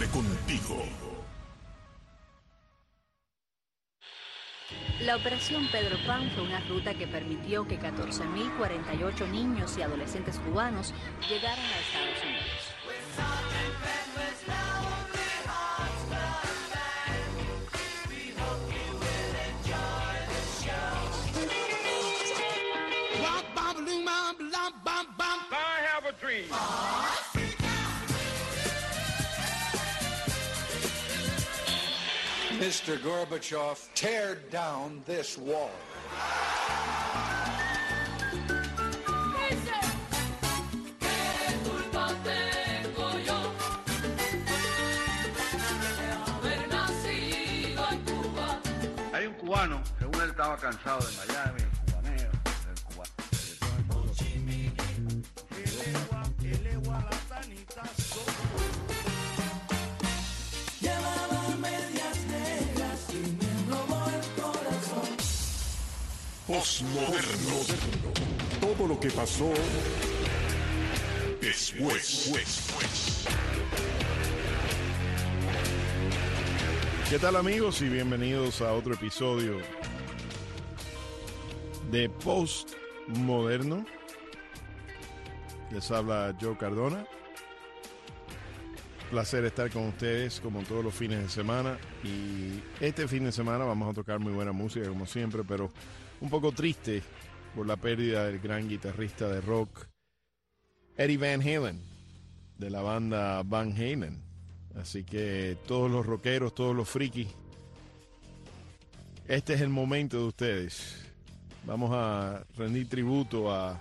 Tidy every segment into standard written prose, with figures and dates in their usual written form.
contigo. La Operación Pedro Pan fue una ruta que permitió que 14.048 niños y adolescentes cubanos llegaran a Estados Unidos. I have a dream. Mr. Gorbachev, tear down this wall. Hay un cubano, según él estaba cansado de Miami, el cubaneo, del cubano. Postmoderno. Todo lo que pasó después. ¿Qué tal, amigos? Y bienvenidos a otro episodio de Postmoderno. Les habla Joe Cardona. Placer estar con ustedes como todos los fines de semana. Y este fin de semana vamos a tocar muy buena música como siempre, pero un poco triste por la pérdida del gran guitarrista de rock Eddie Van Halen, de la banda Van Halen. Así que todos los rockeros, todos los frikis, este es el momento de ustedes. Vamos a rendir tributo al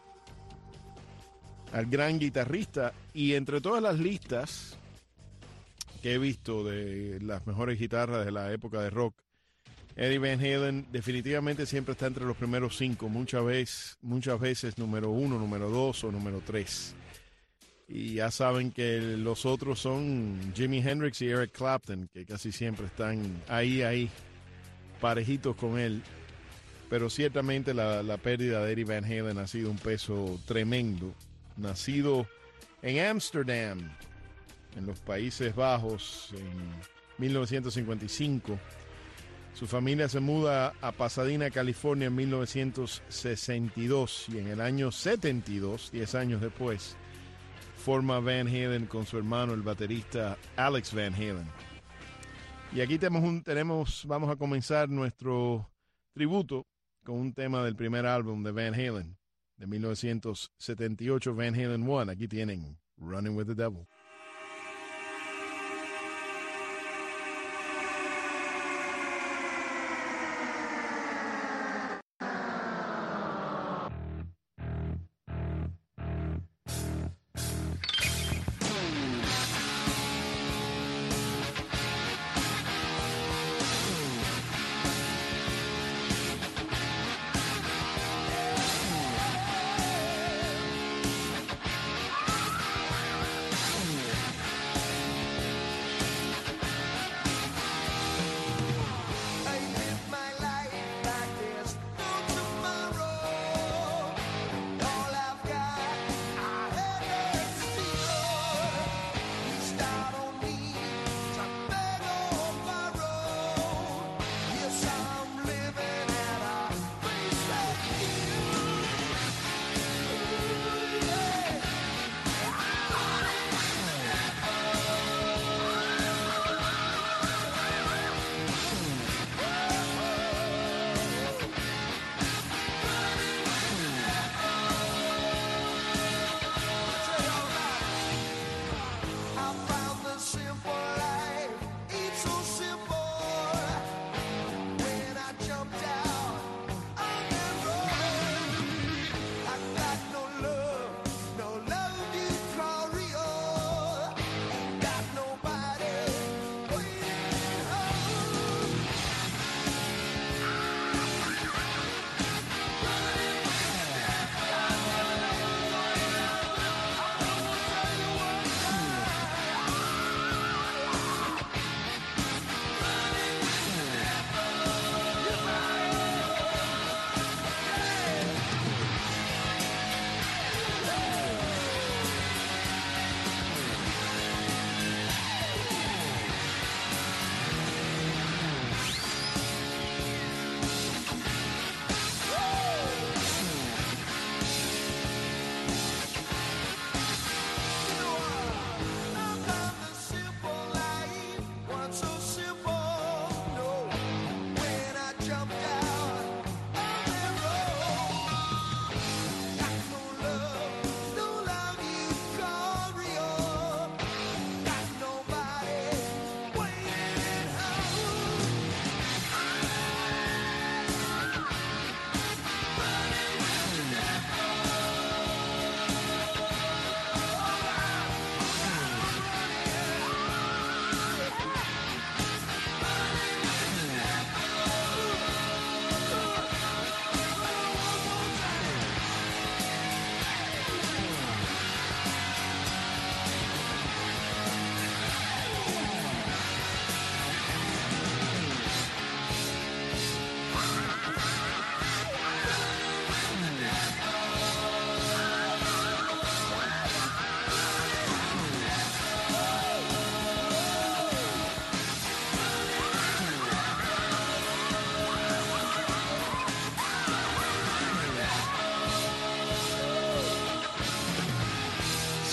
gran guitarrista. Y entre todas las listas que he visto de las mejores guitarras de la época de rock, Eddie Van Halen definitivamente siempre está entre los primeros 5, muchas veces número 1, número 2 o número 3. Y ya saben que los otros son Jimi Hendrix y Eric Clapton, que casi siempre están ahí, parejitos con él. Pero ciertamente la pérdida de Eddie Van Halen ha sido un peso tremendo. Nacido en Ámsterdam, en los Países Bajos, en 1955. Su familia se muda a Pasadena, California, en 1962. Y en el año 72, 10 años después, forma Van Halen con su hermano, el baterista Alex Van Halen. Y aquí vamos a comenzar nuestro tributo con un tema del primer álbum de Van Halen, de 1978, Van Halen 1. Aquí tienen Running with the Devil.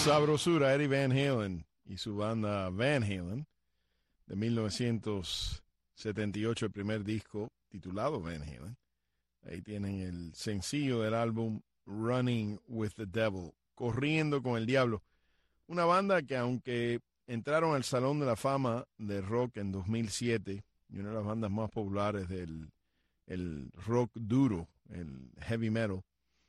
Sabrosura, Eddie Van Halen y su banda Van Halen de 1978, el primer disco titulado Van Halen. Ahí tienen el sencillo del álbum Running with the Devil, Corriendo con el Diablo. Una banda que aunque entraron al Salón de la Fama de Rock en 2007 y una de las bandas más populares del el rock duro, el heavy metal,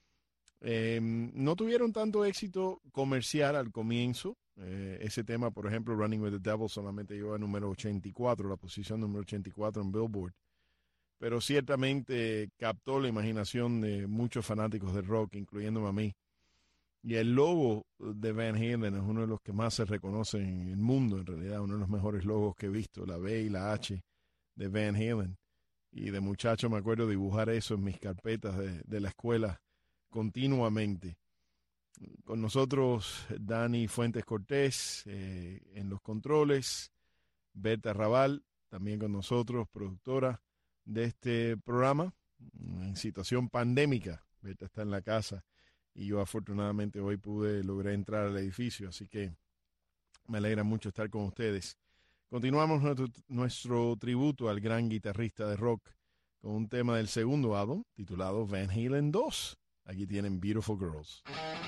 no tuvieron tanto éxito comercial al comienzo. Ese tema, por ejemplo, Running with the Devil, solamente llegó a número 84, la posición número 84 en Billboard. Pero ciertamente captó la imaginación de muchos fanáticos del rock, incluyéndome a mí. Y el logo de Van Halen es uno de los que más se reconoce en el mundo, en realidad, uno de los mejores logos que he visto, la B y la H de Van Halen. Y de muchacho me acuerdo dibujar eso en mis carpetas de la escuela continuamente. Con nosotros Dani Fuentes Cortés en los controles, Berta Raval también con nosotros, productora de este programa en situación pandémica. Berta está en la casa y yo afortunadamente hoy logré entrar al edificio, así que me alegra mucho estar con ustedes. Continuamos nuestro tributo al gran guitarrista de rock con un tema del segundo álbum titulado Van Halen 2. Aquí tienen Beautiful Girls.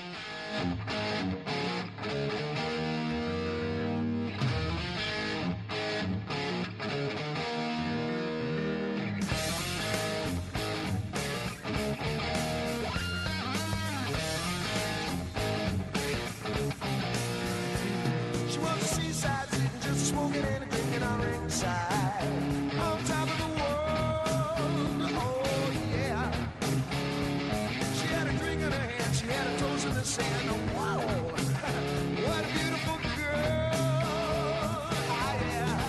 She was a seaside sitting just smoking and drinking on ringside. On top of the world, oh yeah. She had a drink in her hand, she had her toes in the sand. Oh, wow, what a beautiful girl. Ah, yeah.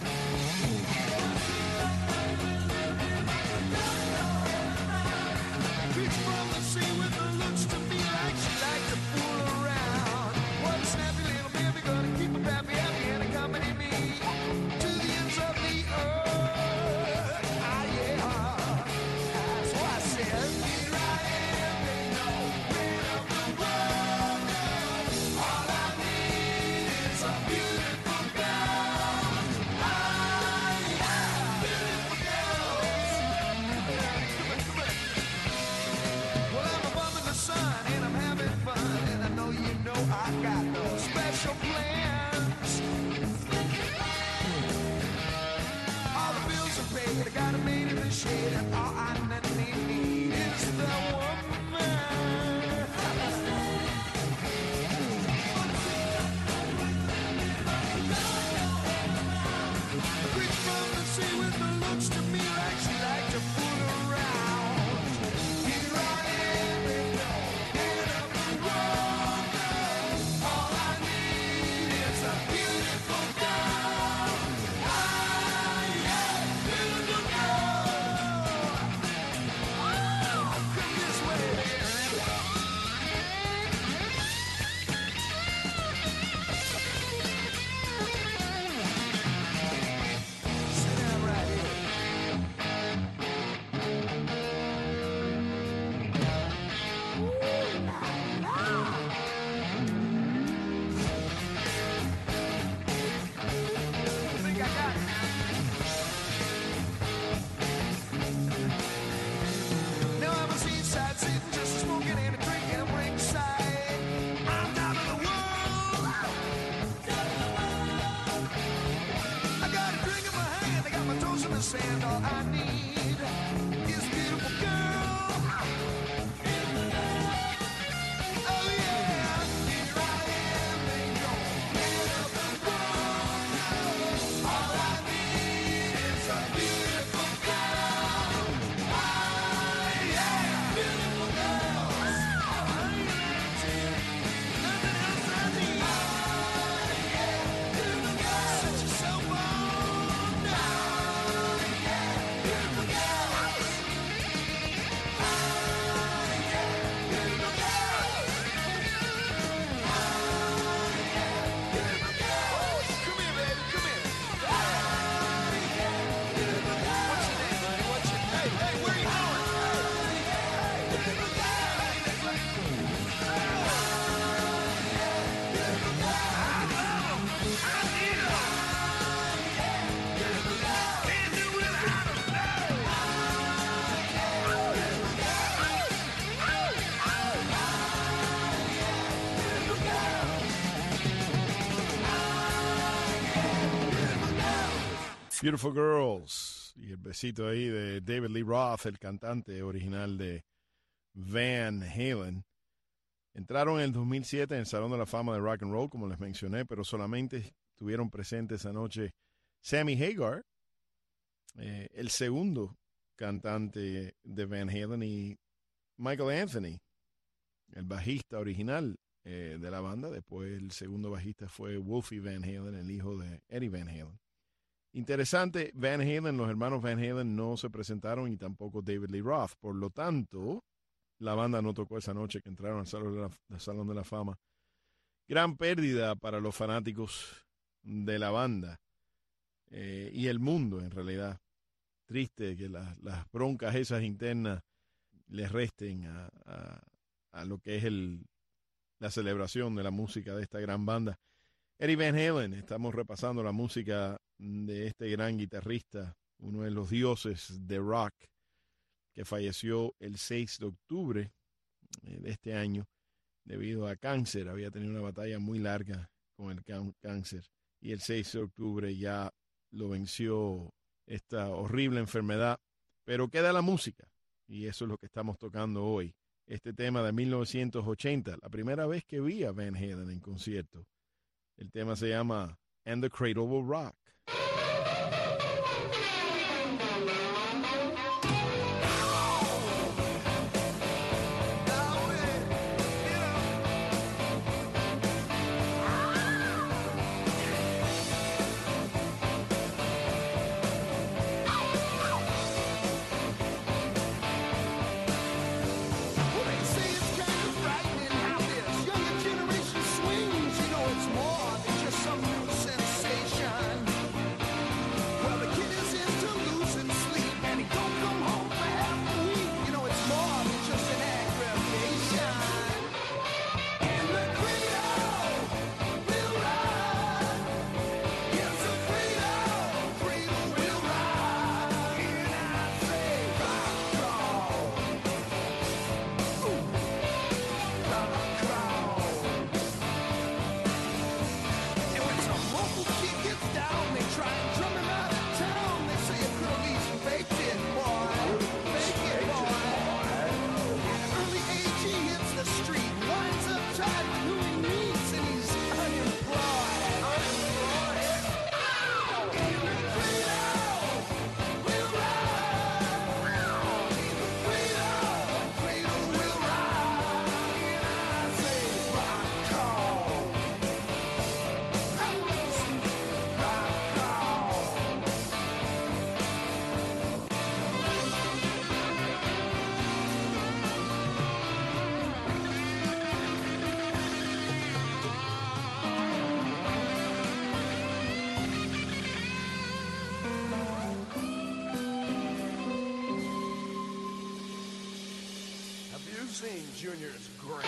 Beach from the sea with the looks to me like she liked to fool around. One snappy little baby gonna keep her pappy happy and accompany me to the ends of the earth. Ah, yeah. So I said, here I am, ain't no queen of the world. All I need is a beautiful girl. Ah, yeah, beautiful girls. Well, I'm above in the sun and I'm having fun, and I know you know I got no special plans. All the bills are paid, I got 'em made in the shade, and all I need is the woman. Preach from the sea with the looks to me like she liked to fool around. Here I am, ain't no end of the world. All I need is a beautiful girl. Ah, yeah, beautiful girl. Come this way. Sit down right here. I think I got it. Now I'm a seaside sitting just smoking and a drinking a ringside. I'm top of the world. I got a drink in my hand, I got my toes in the sand. All I need is a beautiful girl. Oh yeah, here I am, ain't no end of the world. All I need is a beautiful girl. Ah, yeah, beautiful girls. Nothing else I need. Ah, yeah, beautiful girls. Set yourself on down. Yeah, beautiful girls. Beautiful Girls. Y el besito ahí de David Lee Roth, el cantante original de Van Halen. Entraron en el 2007 en el Salón de la Fama de Rock and Roll, como les mencioné, pero solamente estuvieron presentes esa noche Sammy Hagar, el segundo cantante de Van Halen, y Michael Anthony, el bajista original de la banda. Después el segundo bajista fue Wolfie Van Halen, el hijo de Eddie Van Halen. Interesante, Van Halen, los hermanos Van Halen no se presentaron y tampoco David Lee Roth. Por lo tanto, la banda no tocó esa noche que entraron al Salón de la Fama. Gran pérdida para los fanáticos de la banda y el mundo, en realidad. Triste que las broncas esas internas les resten a lo que es la celebración de la música de esta gran banda. Eddie Van Halen, estamos repasando la música de este gran guitarrista, uno de los dioses de rock, que falleció el 6 de octubre de este año debido a cáncer. Había tenido una batalla muy larga con el cáncer y el 6 de octubre ya lo venció esta horrible enfermedad. Pero queda la música y eso es lo que estamos tocando hoy. Este tema de 1980, la primera vez que vi a Van Halen en concierto. El tema se llama And the Cradle Will Rock. Junior's great.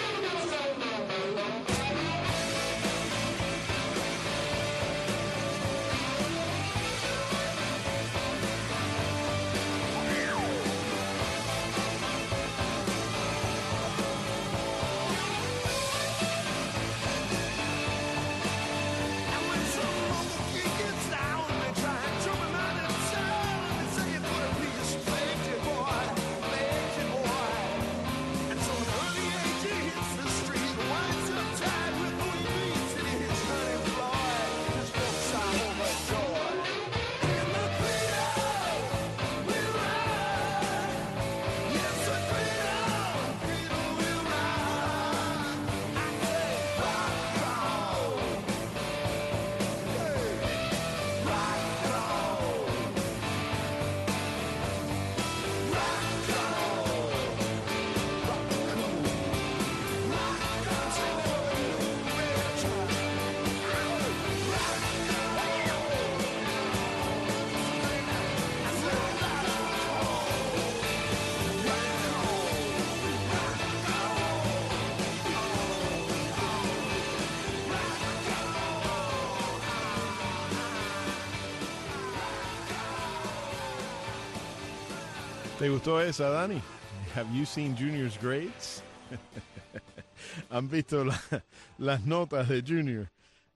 ¿Te gustó esa, Dani? Have you seen Junior's grades? ¿Han visto las notas de Junior?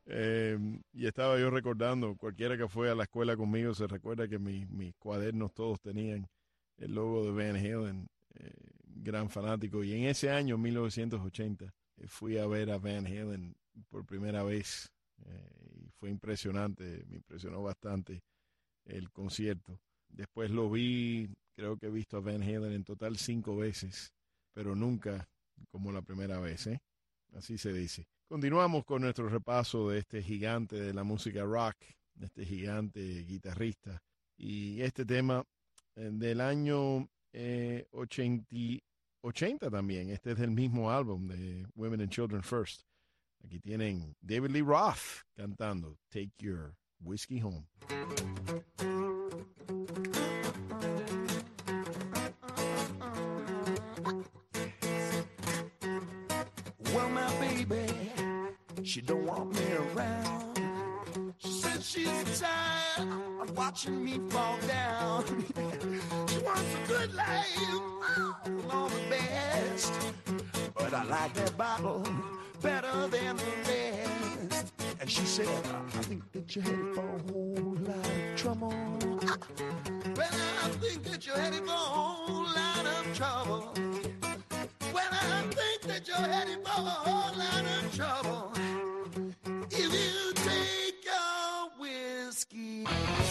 Y estaba yo recordando, cualquiera que fue a la escuela conmigo se recuerda que mis cuadernos todos tenían el logo de Van Halen, gran fanático. Y en ese año, 1980, fui a ver a Van Halen por primera vez. Y fue impresionante, me impresionó bastante el concierto. Después lo vi, creo que he visto a Van Halen en total 5 veces, pero nunca como la primera vez, ¿eh? Así se dice. Continuamos con nuestro repaso de este gigante de la música rock, de este gigante guitarrista. Y este tema del año 80 también, este es del mismo álbum de Women and Children First. Aquí tienen David Lee Roth cantando Take Your Whiskey Home. Well, my baby, she don't want me around. She says she's tired of watching me fall down. She wants a good life, all the best. But I like that bottle better than the rest. And she said, I think that you're headed for a whole lot of trouble. Well, I think that you're headed for a whole lot of trouble. Well, I think that you're headed for a whole lot of trouble. If you take your whiskey.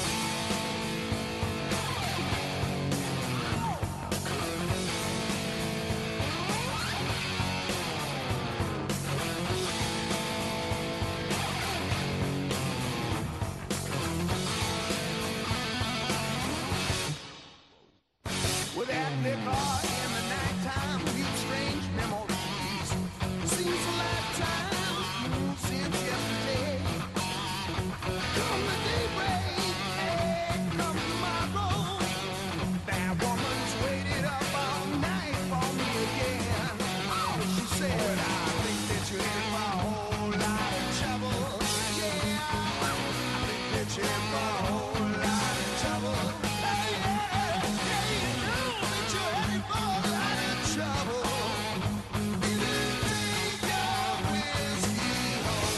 With that liquor in the nighttime, real strange memories. Seems a lifetime since yesterday. Come the daybreak, hey, come tomorrow. That woman's waited up all night for me again. Oh, she said, I think that you're in for a whole lot of trouble. Yeah, I think that you're in for a whole lot of trouble. Hey, yeah, yeah, you know that you're headed for a lot of trouble. If you take your whiskey home.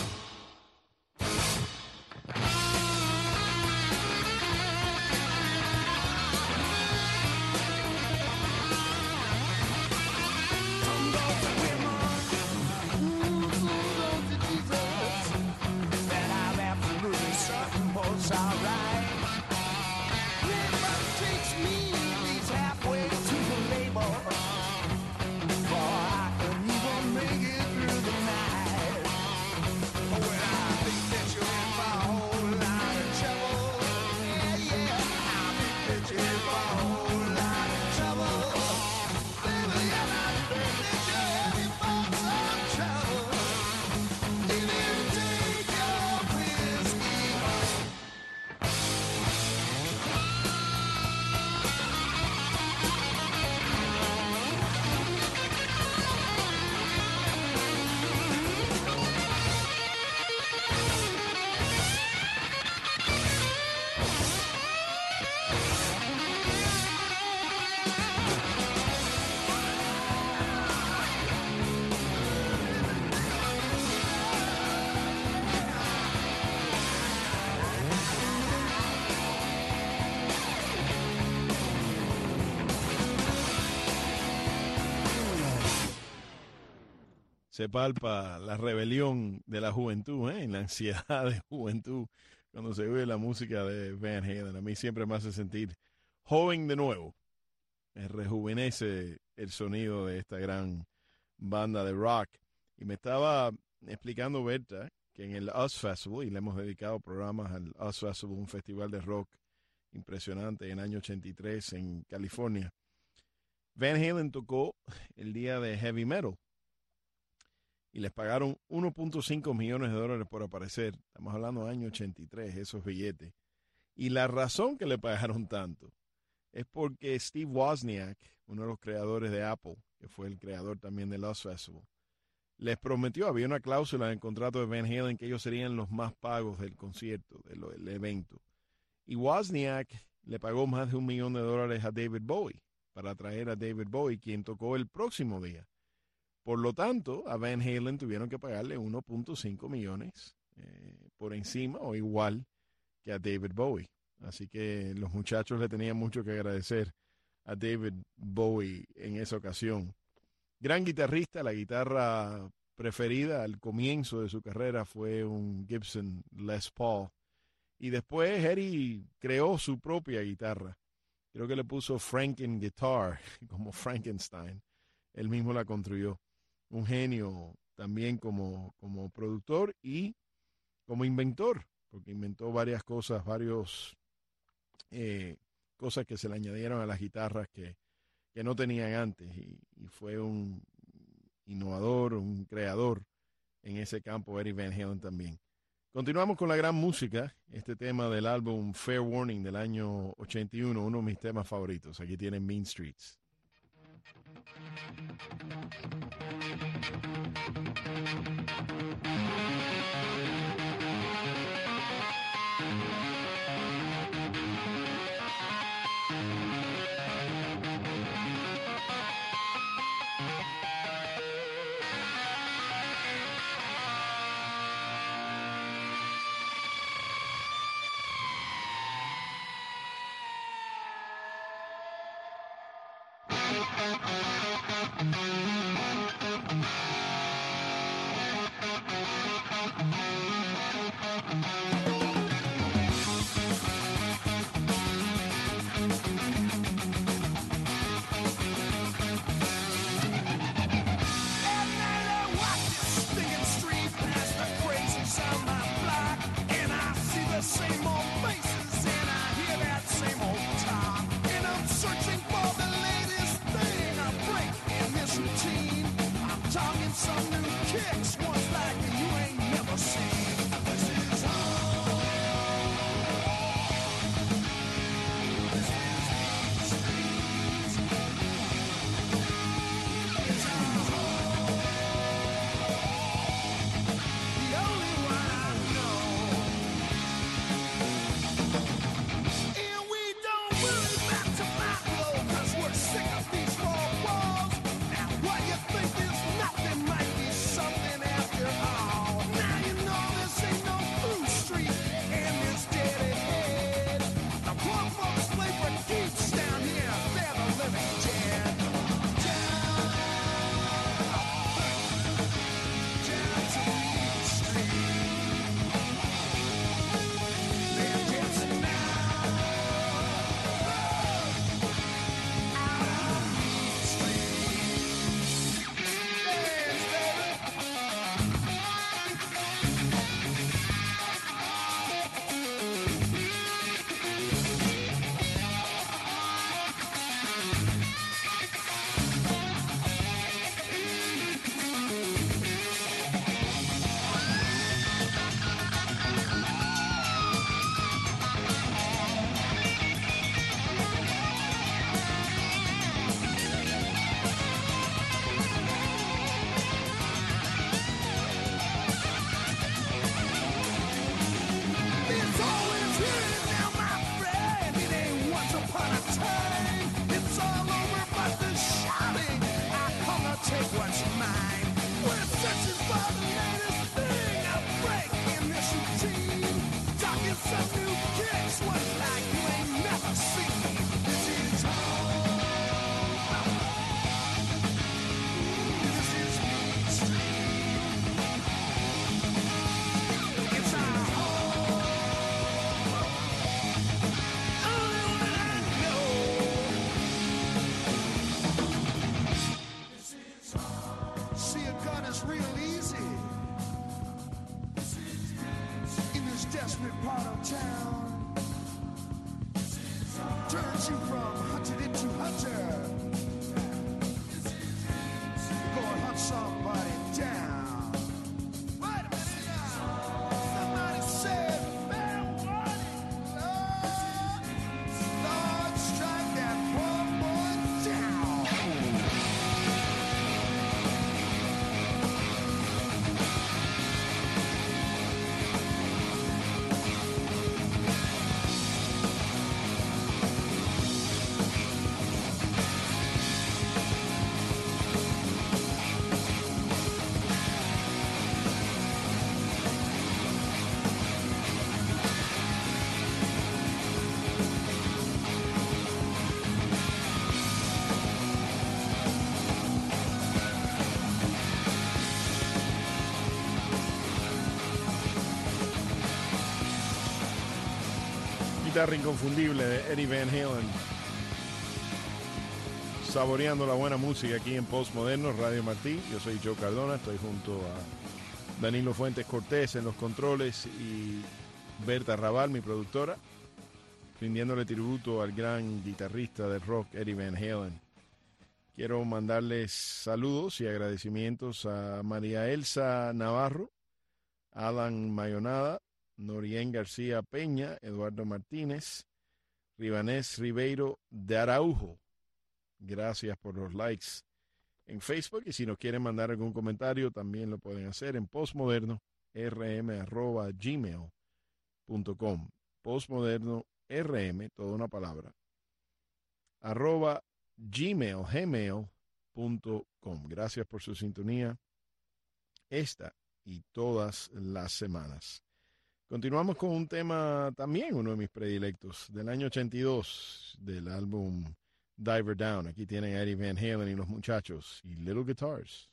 Some goes to women, some goes to Jesus. That I'm absolutely certain was alright. Everybody takes me, leads halfway to the label. For I can even make it through the night. Well, I think that you're in for a whole lot of trouble. Yeah, yeah, I think that you're in for a whole lot of trouble. Baby, and I think that you're headed for some trouble. If you take your whiskey home. Se palpa la rebelión de la juventud, en la ansiedad de juventud, cuando se oye la música de Van Halen. A mí siempre me hace sentir joven de nuevo. Me rejuvenece el sonido de esta gran banda de rock. Y me estaba explicando Berta que en el Oz Festival, y le hemos dedicado programas al Oz Festival, un festival de rock impresionante en el año 83 en California, Van Halen tocó el día de heavy metal. Y les pagaron $1.5 millones por aparecer. Estamos hablando del año 83, esos billetes. Y la razón que le pagaron tanto es porque Steve Wozniak, uno de los creadores de Apple, que fue el creador también del Oz Festival, les prometió, había una cláusula en el contrato de Van Halen que ellos serían los más pagos del concierto, del evento. Y Wozniak le pagó más de $1 millón a David Bowie para traer a David Bowie, quien tocó el próximo día. Por lo tanto, a Van Halen tuvieron que pagarle $1.5 millones por encima o igual que a David Bowie. Así que los muchachos le tenían mucho que agradecer a David Bowie en esa ocasión. Gran guitarrista, la guitarra preferida al comienzo de su carrera fue un Gibson Les Paul. Y después Eddie creó su propia guitarra. Creo que le puso Franken Guitar, como Frankenstein. Él mismo la construyó. Un genio también como productor y como inventor, porque inventó varias cosas, cosas que se le añadieron a las guitarras que no tenían antes. Y fue un innovador, un creador en ese campo, Eddie Van Halen también. Continuamos con la gran música, este tema del álbum Fair Warning del año 81, uno de mis temas favoritos. Aquí tienen Mean Streets. Same old faces and I hear that same old talk, and I'm searching for the latest thing I break in this routine. I'm talking some new kicks, ones like you ain't never seen. This is home. This is the streets. It's our home. The only one I know. And we don't worry about tomorrow, 'cause we're sick of these four walls. Now what you think is nothing might be something after all. Now you know this ain't no Blue Street and this dead ahead. The poor folks play for keeps down here, they're the living dead. Down to Mean Street. They're dancing now. Out on Mean Street. Dance, baby. It's always here now, my friend. It ain't once upon a time. It's all over but the shouting. I come to take what's mine. We're searching for the latest thing I break in this routine. Talking some new kicks, ones like you ain't never seen. This is home. This is Mean Street. It's our home. Only one I know. See, a gun is real easy in this desperate part of town. Turns you from hunted into hunter. Go and hunt somebody down. Wait a minute now. Somebody said, fair warning, Lord. Lord, strike that poor boy down. guitarra inconfundible de Eddie Van Halen. Saboreando la buena música aquí en Postmoderno, Radio Martí. Yo soy Joe Cardona, estoy junto a Danilo Fuentes Cortés en los controles y Berta Raval, mi productora, rindiéndole tributo al gran guitarrista del rock Eddie Van Halen. Quiero mandarles saludos y agradecimientos a María Elsa Navarro, Alan Mayonada, Norien García Peña, Eduardo Martínez, Rivanés Ribeiro de Araujo. Gracias por los likes en Facebook, y si nos quieren mandar algún comentario también lo pueden hacer en postmoderno.rm@gmail.com. Postmoderno.rm, toda una palabra, @gmail.com. Gracias por su sintonía esta y todas las semanas. Continuamos con un tema también, uno de mis predilectos, del año 82, del álbum Diver Down. Aquí tienen a Eddie Van Halen y los muchachos y Little Guitars.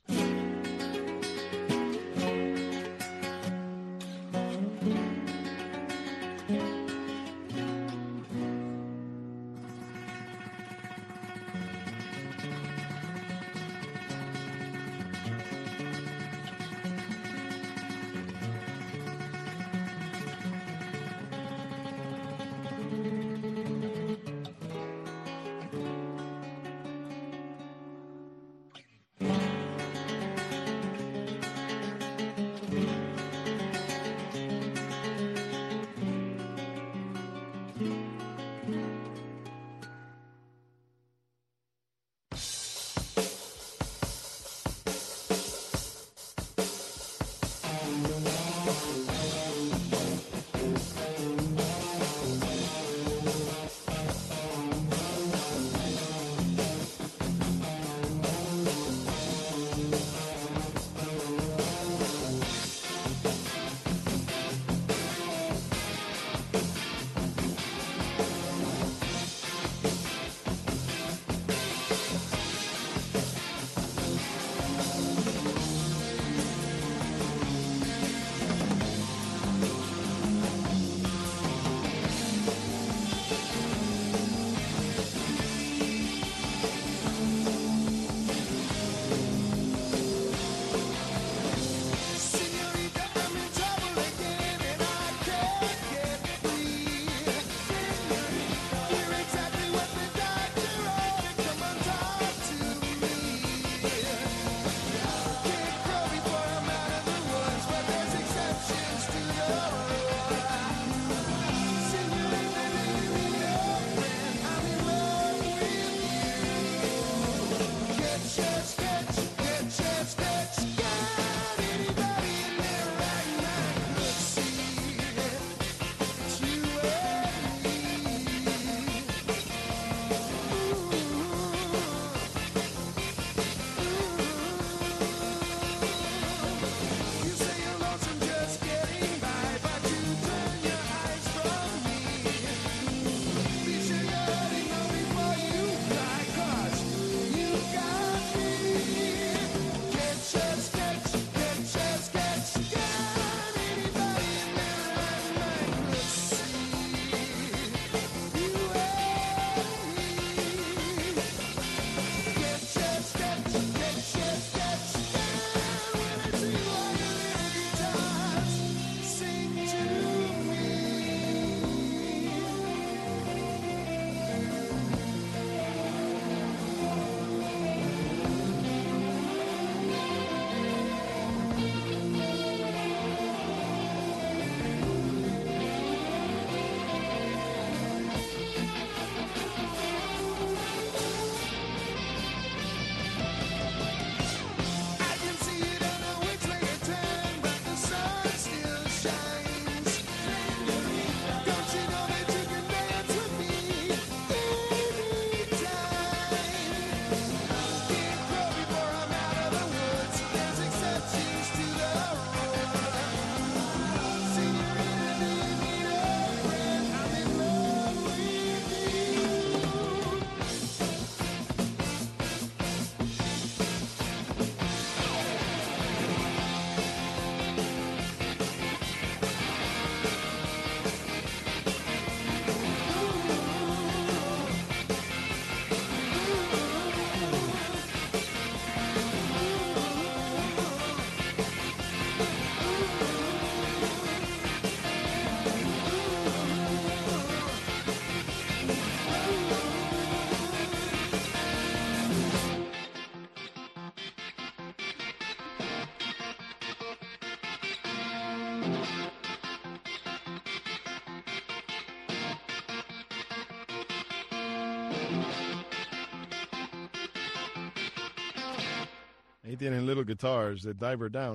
Ahí tienen Little Guitars de Diver Down,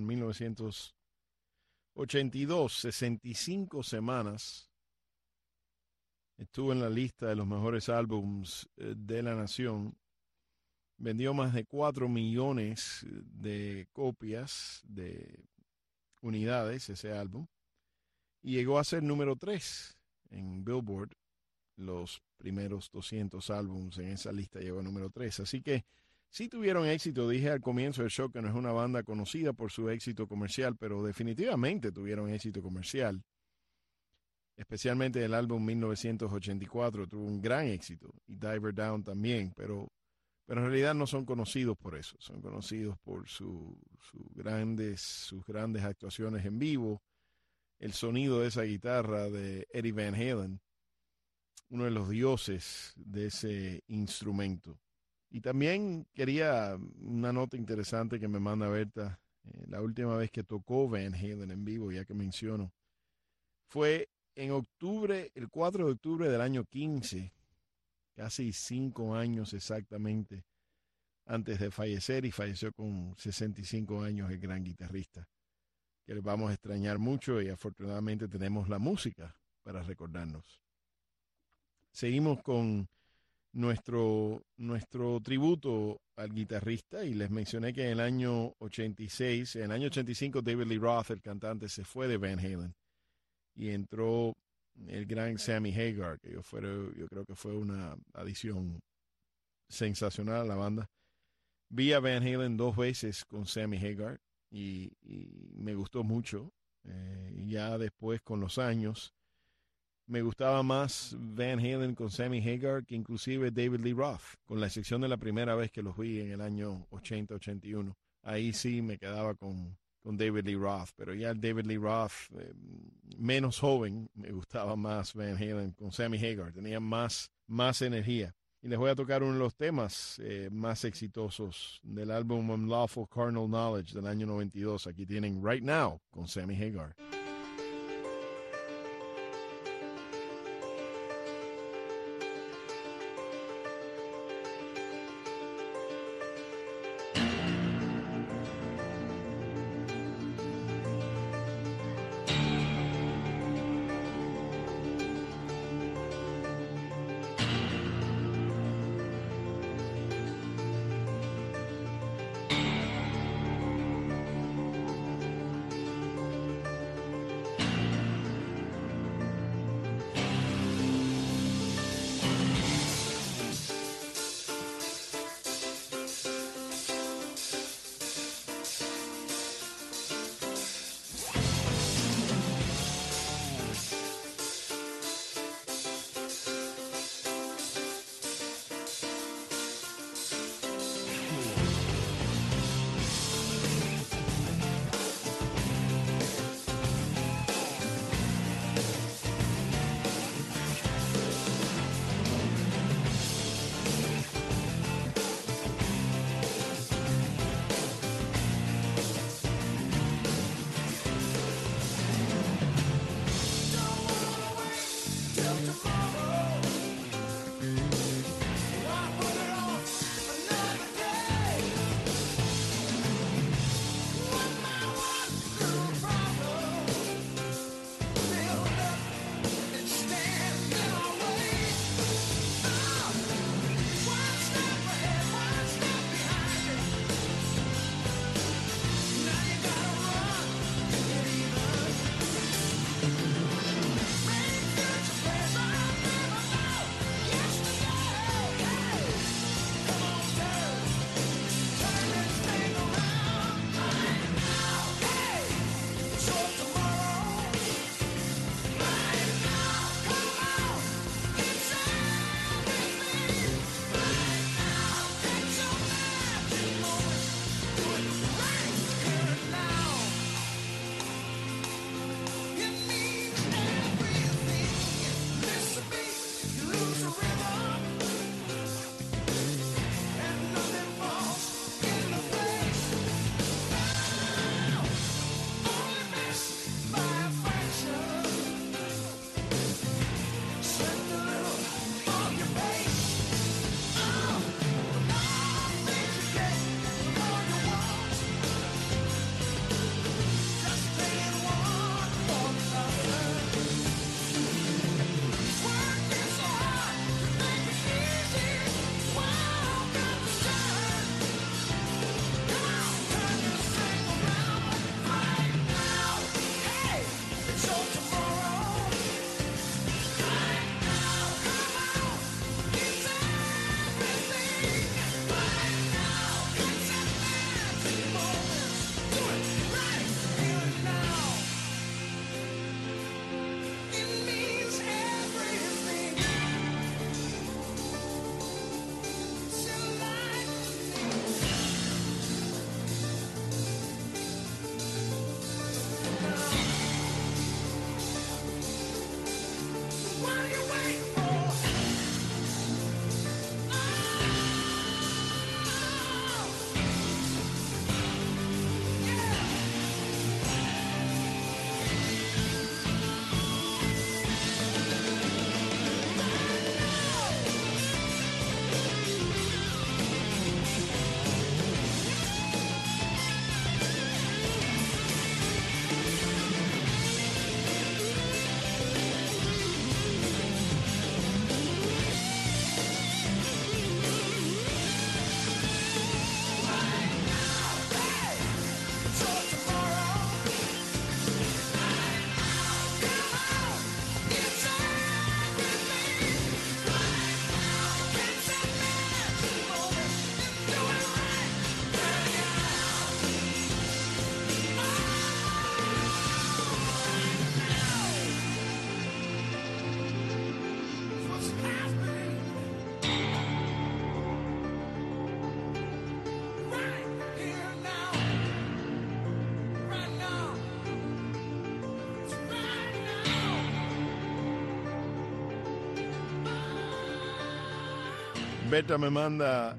1982, 65 semanas. Estuvo en la lista de los mejores álbums de la nación. Vendió más de 4 millones de copias, de unidades, ese álbum. Y llegó a ser número 3 en Billboard. Los primeros 200 álbums en esa lista llegó a número 3. Así que sí tuvieron éxito. Dije al comienzo del show que no es una banda conocida por su éxito comercial, pero definitivamente tuvieron éxito comercial. Especialmente el álbum 1984 tuvo un gran éxito. Y Diver Down también, pero en realidad no son conocidos por eso. Son conocidos por sus grandes actuaciones en vivo. El sonido de esa guitarra de Eddie Van Halen, uno de los dioses de ese instrumento. Y también quería una nota interesante que me manda Berta. La última vez que tocó Van Halen en vivo, ya que menciono, fue en octubre, el 4 de octubre del año 15, casi 5 años exactamente antes de fallecer, y falleció con 65 años el gran guitarrista, que le vamos a extrañar mucho, y afortunadamente tenemos la música para recordarnos. Seguimos con nuestro tributo al guitarrista, y les mencioné que en el año 85 David Lee Roth, el cantante, se fue de Van Halen y entró el gran Sammy Hagar, que yo creo que fue una adición sensacional a la banda. Vi a Van Halen 2 veces con Sammy Hagar y me gustó mucho. Ya después, con los años, me gustaba más Van Halen con Sammy Hagar que inclusive David Lee Roth, con la excepción de la primera vez que los vi en el año 80-81. Ahí sí me quedaba con David Lee Roth, pero ya el David Lee Roth, menos joven, me gustaba más Van Halen con Sammy Hagar. Tenía más energía. Y les voy a tocar uno de los temas más exitosos del álbum Unlawful Carnal Knowledge del año 92. Aquí tienen Right Now con Sammy Hagar. Berta me manda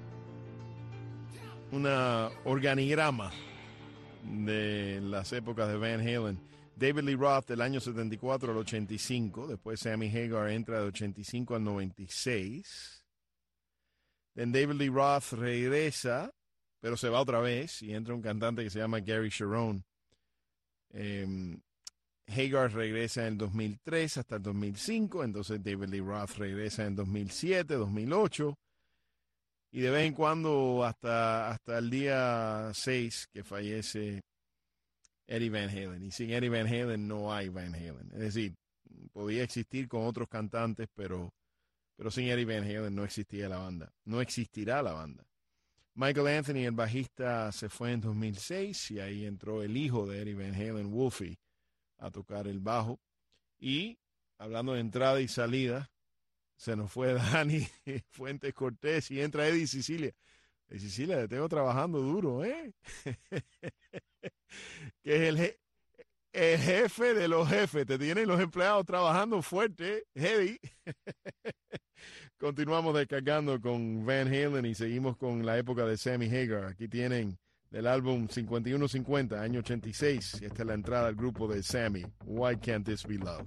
una organigrama de las épocas de Van Halen. David Lee Roth del año 74 al 85. Después Sammy Hagar entra de 85 al 96. Then David Lee Roth regresa, pero se va otra vez y entra un cantante que se llama Gary Cherone. Hagar regresa en el 2003 hasta el 2005. Entonces David Lee Roth regresa en 2007, 2008. Y de vez en cuando hasta el día 6 que fallece Eddie Van Halen. Y sin Eddie Van Halen no hay Van Halen. Es decir, podía existir con otros cantantes, pero sin Eddie Van Halen no existía la banda. No existirá la banda. Michael Anthony, el bajista, se fue en 2006 y ahí entró el hijo de Eddie Van Halen, Wolfie, a tocar el bajo. Y hablando de entrada y salida, se nos fue Dani Fuentes Cortés y entra Eddie Sicilia. Sicilia, te tengo trabajando duro, ¿eh? Que es el jefe de los jefes. Te tienen los empleados trabajando fuerte, Eddie. Continuamos descargando con Van Halen y seguimos con la época de Sammy Hagar. Aquí tienen del álbum 5150, año 86. Y esta es la entrada al grupo de Sammy. Why Can't This Be Love?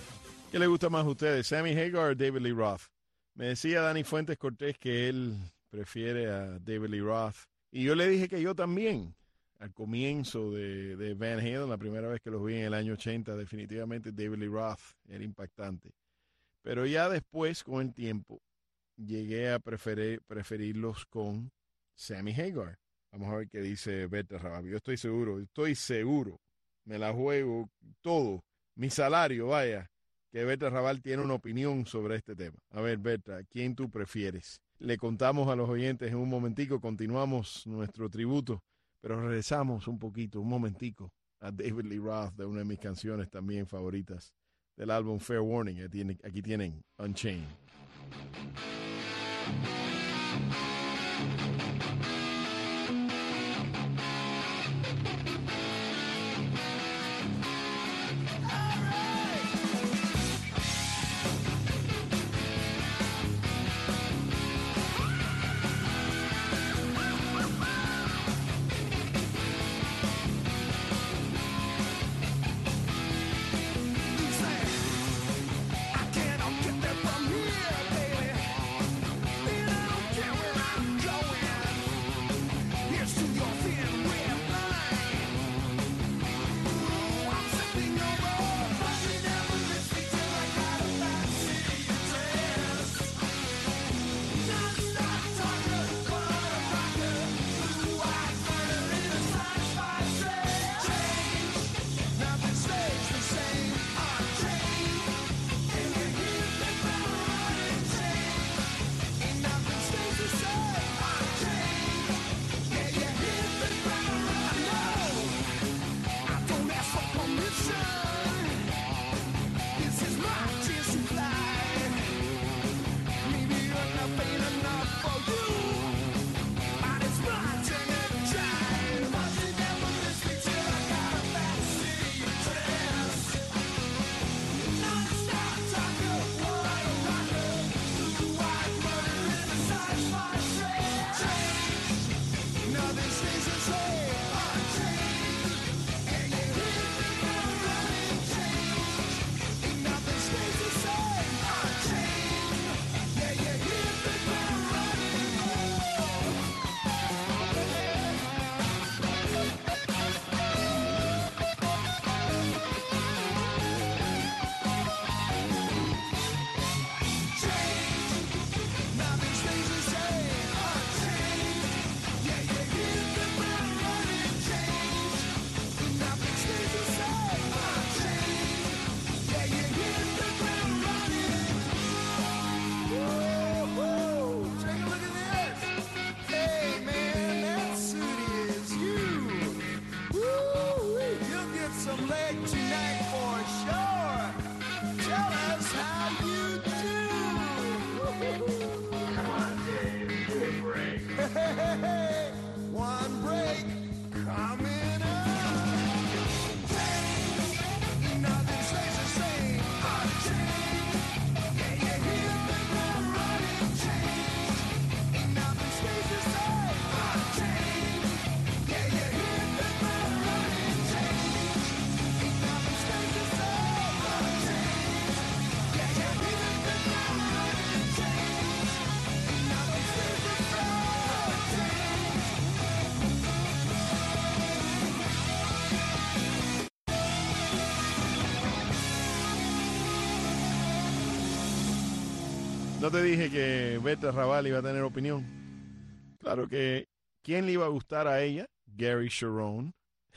¿Qué le gusta más a ustedes, Sammy Hagar o David Lee Roth? Me decía Dani Fuentes Cortés que él prefiere a David Lee Roth. Y yo le dije que yo también, al comienzo de Van Halen, la primera vez que los vi en el año 80, definitivamente David Lee Roth era impactante. Pero ya después, con el tiempo, llegué a preferirlos con Sammy Hagar. Vamos a ver qué dice Berta Raval. Yo estoy seguro, me la juego todo, mi salario, vaya, que Berta Raval tiene una opinión sobre este tema. A ver, Berta, ¿quién tú prefieres? Le contamos a los oyentes en un momentico, continuamos nuestro tributo, pero regresamos un momentico, a David Lee Roth, de una de mis canciones también favoritas del álbum Fair Warning. Aquí tienen Unchained. ¿No te dije que Berta Raval iba a tener opinión? Claro que, ¿quién le iba a gustar a ella? Gary Cherone.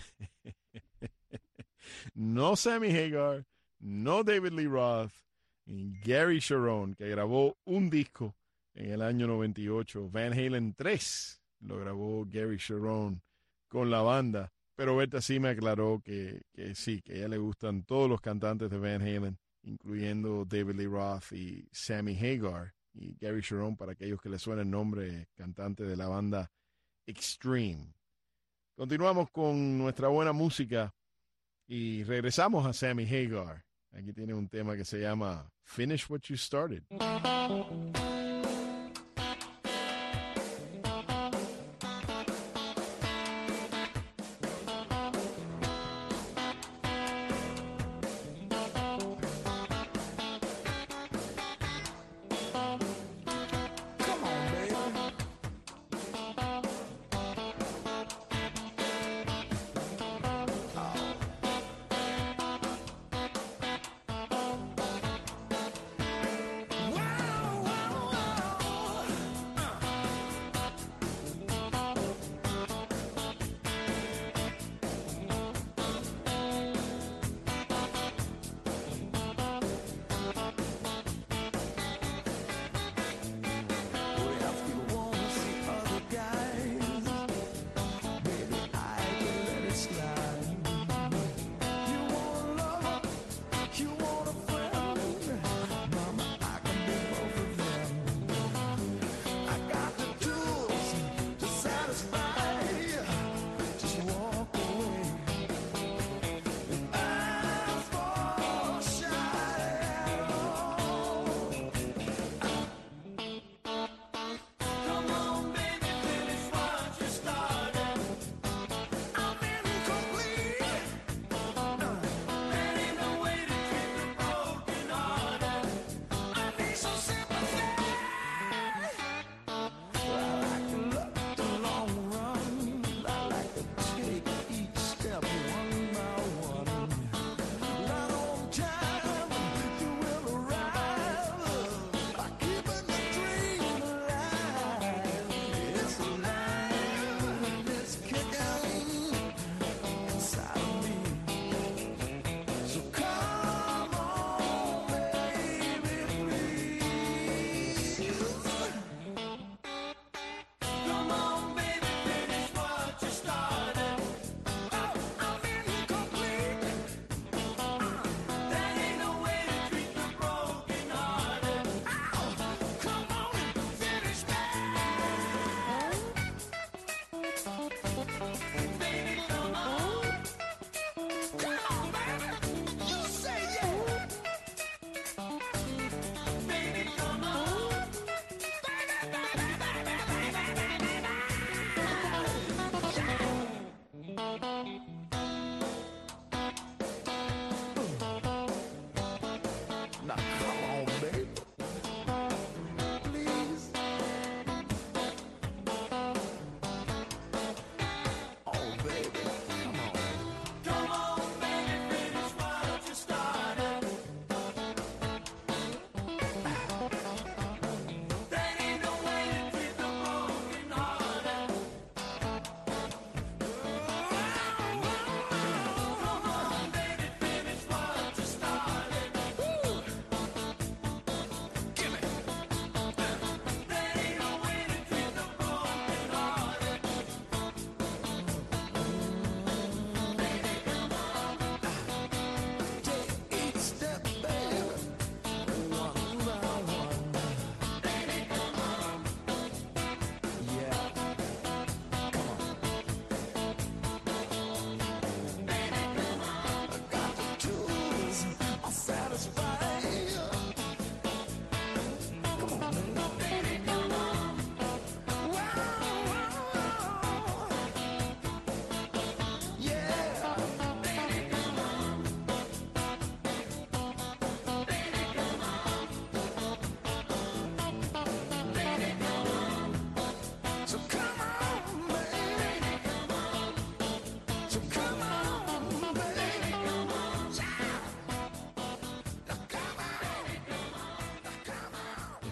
No Sammy Hagar, no David Lee Roth, y Gary Cherone, que grabó un disco en el año 98. Van Halen 3 lo grabó Gary Cherone con la banda. Pero Berta sí me aclaró que sí, que a ella le gustan todos los cantantes de Van Halen, incluyendo David Lee Roth y Sammy Hagar. Y Gary Cherone, para aquellos que le suena el nombre, cantante de la banda Extreme. Continuamos con nuestra buena música y regresamos a Sammy Hagar. Aquí tiene un tema que se llama Finish What You Started.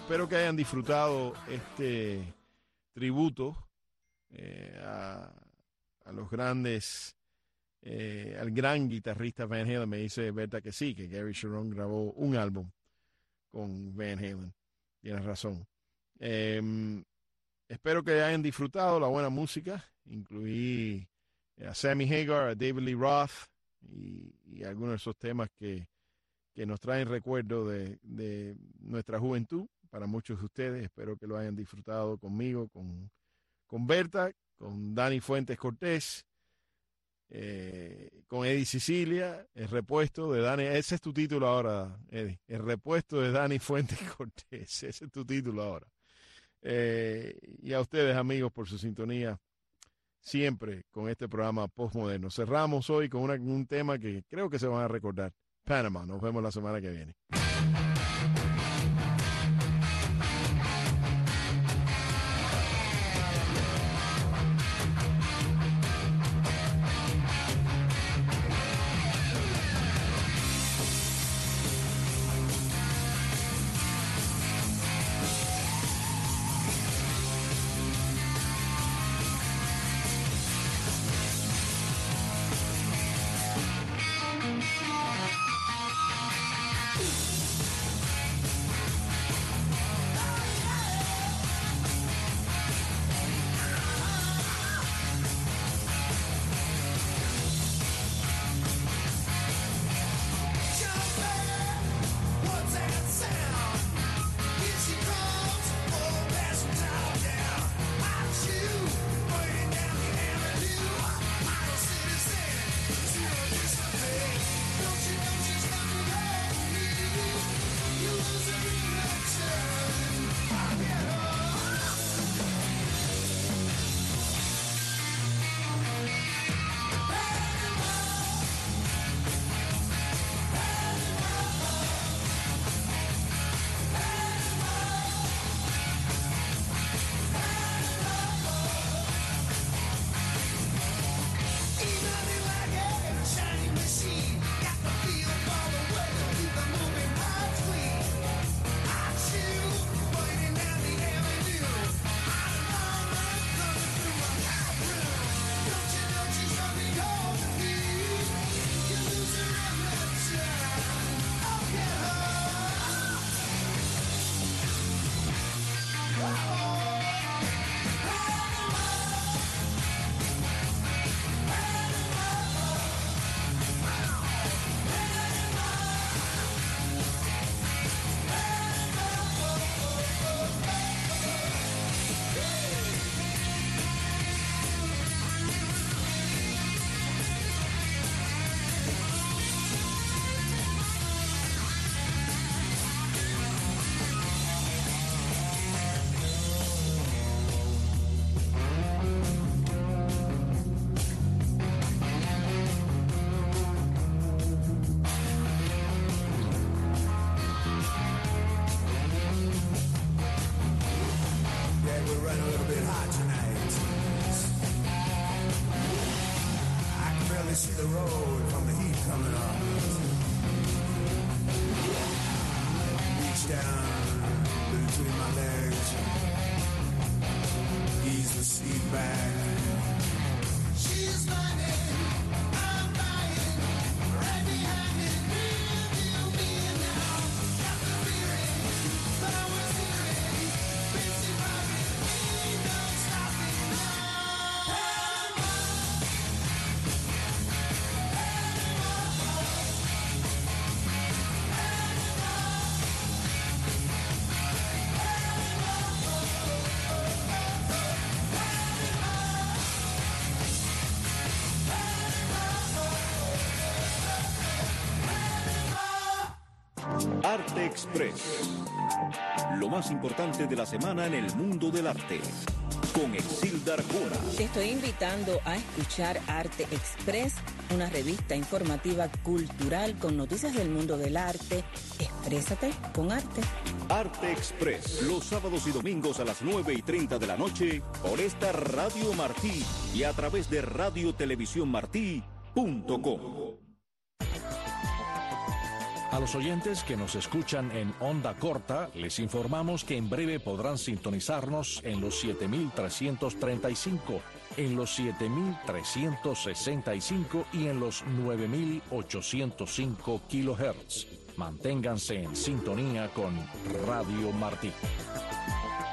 espero que hayan disfrutado este tributo a los grandes, al gran guitarrista Van Halen. Me dice Berta que sí, que Gary Cherone grabó un álbum con Van Halen. Tienes razón. Espero que hayan disfrutado la buena música. Incluí a Sammy Hagar, a David Lee Roth y algunos de esos temas que nos traen recuerdo de nuestra juventud para muchos de ustedes. Espero que lo hayan disfrutado conmigo, con Berta, con Dani Fuentes Cortés, con Eddie Sicilia, el repuesto de Dani. Ese es tu título ahora, Eddie. El repuesto de Dani Fuentes Cortés. Ese es tu título ahora. Y a ustedes, amigos, por su sintonía siempre con este programa postmoderno. Cerramos hoy con un tema que creo que se van a recordar. Panama. Nos vemos la semana que viene. See the road from the heat coming up. Reach down between my legs, ease the seat back. She's running, I'm dying, right behind it, real me now. Got the feeling that I was hearing, busy running, ain't no stopping now. Arte Express. Lo más importante de la semana en el mundo del arte. Con Exilda Arjona. Te estoy invitando a escuchar Arte Express, una revista informativa cultural con noticias del mundo del arte. Exprésate con arte. Arte Express, los sábados y domingos a las 9:30 de la noche por esta Radio Martí y a través de radiotelevisiónmartí.com. A los oyentes que nos escuchan en onda corta, les informamos que en breve podrán sintonizarnos en los 7.335, en los 7.365 y en los 9.805 kilohertz. Manténganse en sintonía con Radio Martí.